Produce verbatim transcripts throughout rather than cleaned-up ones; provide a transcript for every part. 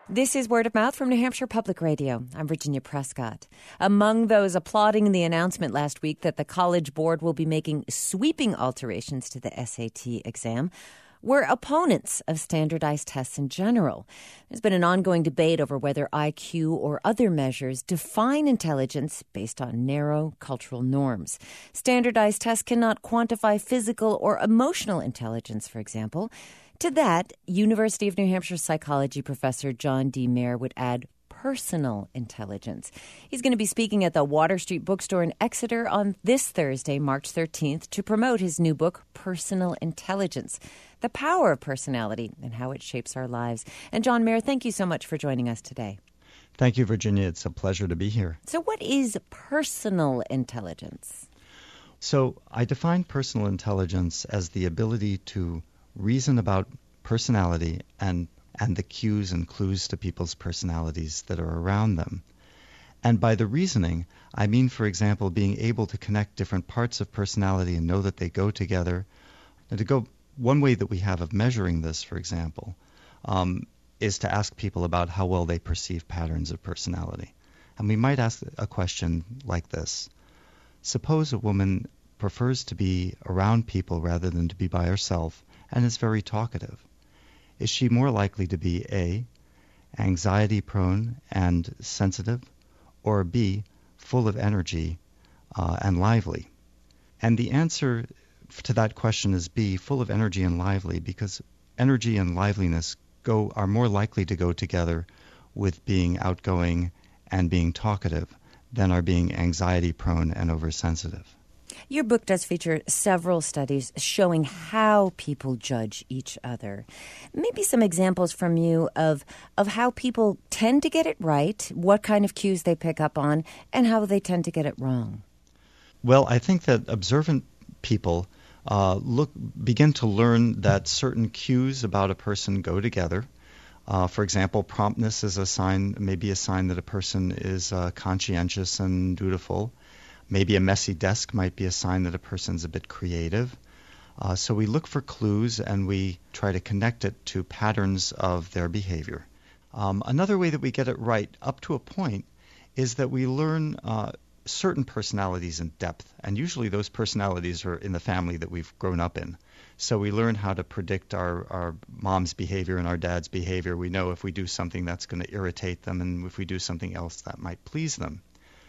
This is Word of Mouth from New Hampshire Public Radio. I'm Virginia Prescott. Among those applauding the announcement last week that the College Board will be making sweeping alterations to the S A T exam were opponents of standardized tests in general. There's been an ongoing debate over whether I Q or other measures define intelligence based on narrow cultural norms. Standardized tests cannot quantify physical or emotional intelligence, for example. To that, University of New Hampshire psychology professor John D. Mayer would add personal intelligence. He's going to be speaking at the Water Street Bookstore in Exeter on this Thursday, March thirteenth, to promote his new book, Personal Intelligence, The Power of Personality and How It Shapes Our Lives. And John Mayer, thank you so much for joining us today. Thank you, Virginia. It's a pleasure to be here. So what is personal intelligence? So I define personal intelligence as the ability to reason about personality and and the cues and clues to people's personalities that are around them. And by the reasoning, I mean, for example, being able to connect different parts of personality and know that they go together. And to go one way that we have of measuring this, for example, um, is to ask people about how well they perceive patterns of personality. And we might ask a question like this. Suppose a woman prefers to be around people rather than to be by herself, and is very talkative. Is she more likely to be A, anxiety-prone and sensitive, or B, full of energy uh, and lively? And the answer to that question is B, full of energy and lively, because energy and liveliness go are more likely to go together with being outgoing and being talkative than are being anxiety-prone and oversensitive. Your book does feature several studies showing how people judge each other. Maybe some examples from you of of how people tend to get it right, what kind of cues they pick up on, and how they tend to get it wrong. Well, I think that observant people uh, look begin to learn that certain cues about a person go together. Uh, for example, promptness is a sign, maybe a sign that a person is uh, conscientious and dutiful. Maybe a messy desk might be a sign that a person's a bit creative. Uh, so we look for clues and we try to connect it to patterns of their behavior. Um, another way that we get it right, up to a point, is that we learn uh, certain personalities in depth. And usually those personalities are in the family that we've grown up in. So we learn how to predict our, our mom's behavior and our dad's behavior. We know if we do something that's going to irritate them, and if we do something else that might please them.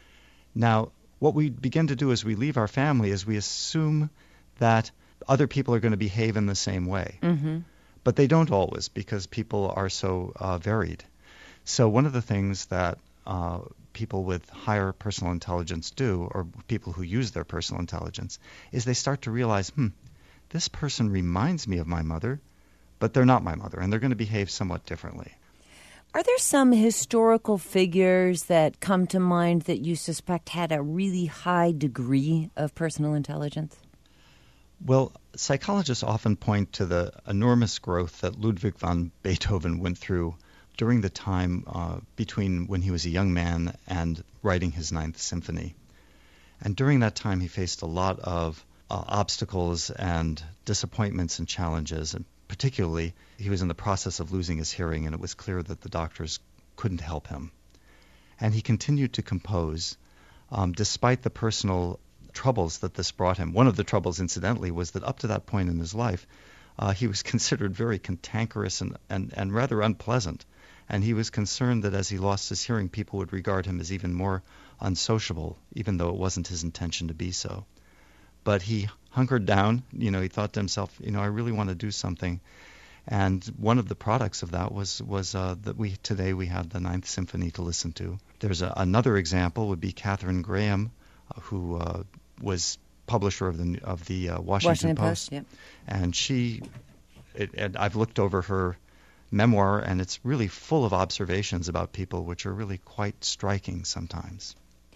Now, what we begin to do as we leave our family is we assume that other people are going to behave in the same way. Mm-hmm. But they don't always, because people are so uh, varied. So one of the things that uh, people with higher personal intelligence do, or people who use their personal intelligence, is they start to realize, hmm, this person reminds me of my mother, but they're not my mother, and they're going to behave somewhat differently. Are there some historical figures that come to mind that you suspect had a really high degree of personal intelligence? Well, psychologists often point to the enormous growth that Ludwig van Beethoven went through during the time uh, between when he was a young man and writing his Ninth Symphony. And during that time, he faced a lot of uh, obstacles and disappointments and challenges, and particularly, he was in the process of losing his hearing, and it was clear that the doctors couldn't help him. And he continued to compose, um, despite the personal troubles that this brought him. One of the troubles, incidentally, was that up to that point in his life, uh, he was considered very cantankerous and, and, and rather unpleasant. And he was concerned that as he lost his hearing, people would regard him as even more unsociable, even though it wasn't his intention to be so. But he hunkered down. You know, he thought to himself, you know, I really want to do something. And one of the products of that was was uh, that we today we have the Ninth Symphony to listen to. There's a, another example would be Katharine Graham, uh, who uh, was publisher of the of the uh, Washington, Washington Post, Post yeah. And she, it, and I've looked over her memoir, and it's really full of observations about people, which are really quite striking sometimes.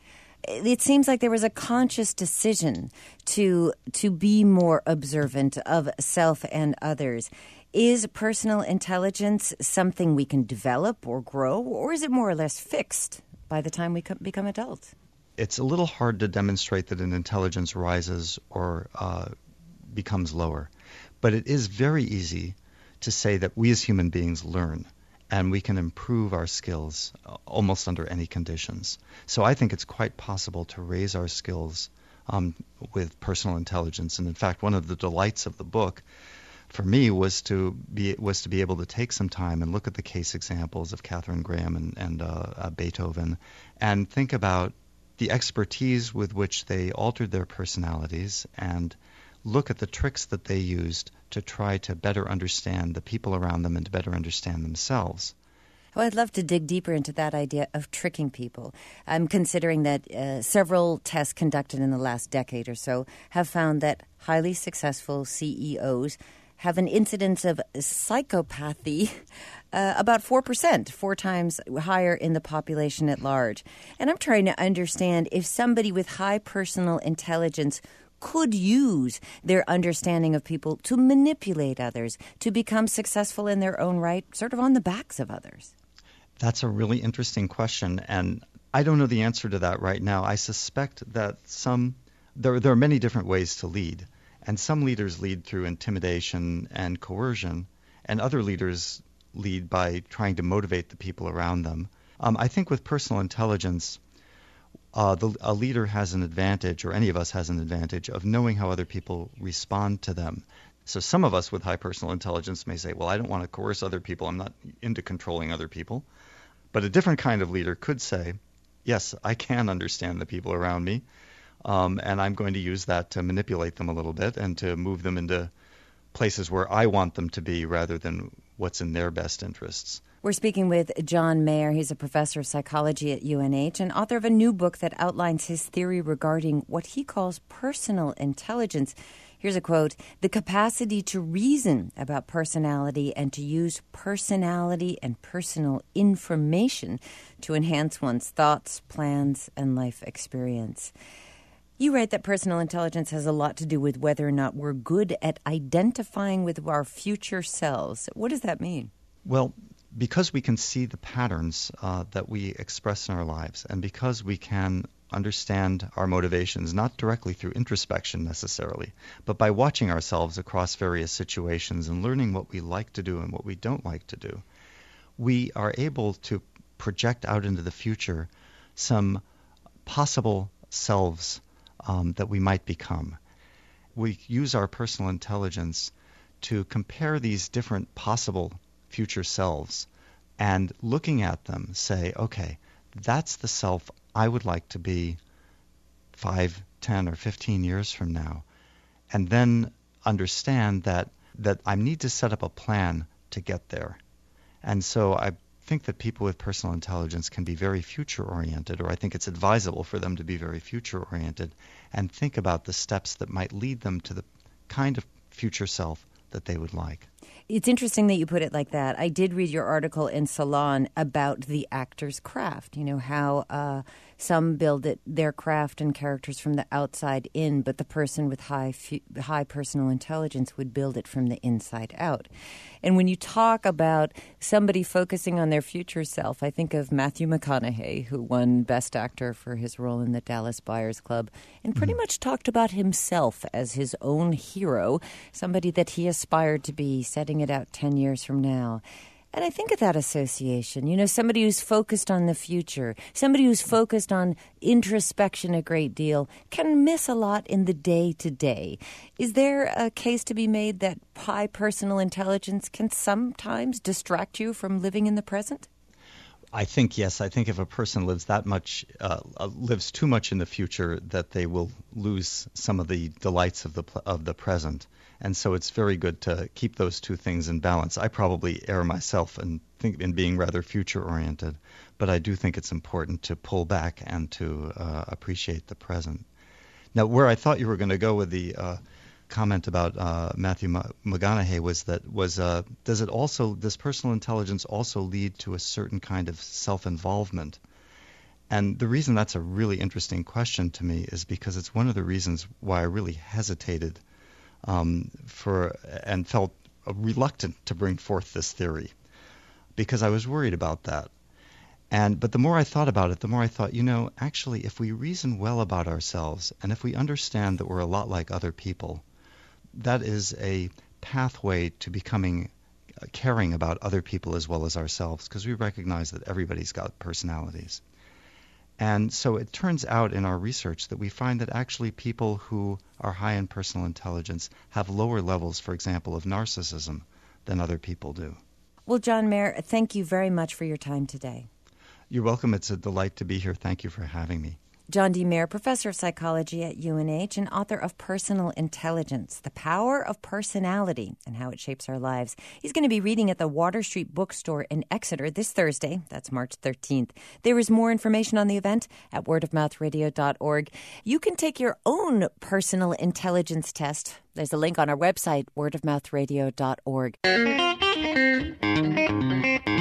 It seems like there was a conscious decision to to be more observant of self and others. Is personal intelligence something we can develop or grow, or is it more or less fixed by the time we co- become adults? It's a little hard to demonstrate that an intelligence rises or uh, becomes lower, but it is very easy to say that we as human beings learn. and we can improve our skills uh, almost under any conditions. So I think it's quite possible to raise our skills um, with personal intelligence. And in fact, one of the delights of the book for me was to be was to be able to take some time and look at the case examples of Katharine Graham and, and uh, uh, Beethoven, and think about the expertise with which they altered their personalities, and look at the tricks that they used to try to better understand the people around them and to better understand themselves. Well, I'd love to dig deeper into that idea of tricking people. I'm considering that uh, several tests conducted in the last decade or so have found that highly successful C E Os have an incidence of psychopathy uh, about four percent, four times higher in the population at large. And I'm trying to understand if somebody with high personal intelligence could use their understanding of people to manipulate others, to become successful in their own right, sort of on the backs of others. That's a really interesting question, and I don't know the answer to that right now. I suspect that some there, there are many different ways to lead. And some leaders lead through intimidation and coercion, and other leaders lead by trying to motivate the people around them. Um, I think with personal intelligence, uh, the, a leader has an advantage, or any of us has an advantage, of knowing how other people respond to them. So some of us with high personal intelligence may say, well, I don't want to coerce other people. I'm not into controlling other people. But a different kind of leader could say, yes, I can understand the people around me. Um, and I'm going to use that to manipulate them a little bit and to move them into places where I want them to be rather than what's in their best interests. We're speaking with John Mayer. He's a professor of psychology at U N H and author of a new book that outlines his theory regarding what he calls personal intelligence. Here's a quote: "The capacity to reason about personality and to use personality and personal information to enhance one's thoughts, plans, and life experience." You write that personal intelligence has a lot to do with whether or not we're good at identifying with our future selves. What does that mean? Well, because we can see the patterns uh, that we express in our lives, and because we can understand our motivations, not directly through introspection necessarily, but by watching ourselves across various situations and learning what we like to do and what we don't like to do, we are able to project out into the future some possible selves Um, that we might become. We use our personal intelligence to compare these different possible future selves, and looking at them say, okay, that's the self I would like to be five, ten, or fifteen years from now, and then understand that, that I need to set up a plan to get there. And so I think that people with personal intelligence can be very future-oriented, or I think it's advisable for them to be very future-oriented and think about the steps that might lead them to the kind of future self that they would like. It's interesting that you put it like that. I did read your article in Salon about the actor's craft, you know, how uh, some build it, their craft and characters from the outside in, but the person with high fu- high personal intelligence would build it from the inside out. And when you talk about somebody focusing on their future self, I think of Matthew McConaughey, who won Best Actor for his role in the Dallas Buyers Club, and pretty mm. much talked about himself as his own hero, somebody that he aspired to be, setting it out ten years from now. And I think of that association, you know, somebody who's focused on the future, somebody who's focused on introspection a great deal, can miss a lot in the day-to-day. Is there a case to be made that high personal intelligence can sometimes distract you from living in the present? I think, yes. I think if a person lives that much, uh, lives too much in the future, that they will lose some of the delights of the of the present. And so it's very good to keep those two things in balance. I probably err myself and think in being rather future-oriented, but I do think it's important to pull back and to uh, appreciate the present. Now, where I thought you were going to go with the uh, comment about uh, Matthew McConaughey was that was uh, does it also does personal intelligence also lead to a certain kind of self-involvement? And the reason that's a really interesting question to me is because it's one of the reasons why I really hesitated um, for and felt reluctant to bring forth this theory, because I was worried about that. And but the more I thought about it, the more I thought, you know, actually, if we reason well about ourselves and if we understand that we're a lot like other people, that is a pathway to becoming caring about other people as well as ourselves, because we recognize that everybody's got personalities. And so it turns out in our research that we find that actually people who are high in personal intelligence have lower levels, for example, of narcissism than other people do. Well, John Mayer, thank you very much for your time today. You're welcome. It's a delight to be here. Thank you for having me. John D. Mayer, professor of psychology at U N H and author of Personal Intelligence, The Power of Personality and How It Shapes Our Lives. He's going to be reading at the Water Street Bookstore in Exeter this Thursday. That's March thirteenth. There is more information on the event at word of mouth radio dot org. You can take your own personal intelligence test. There's a link on our website, word of mouth radio dot org.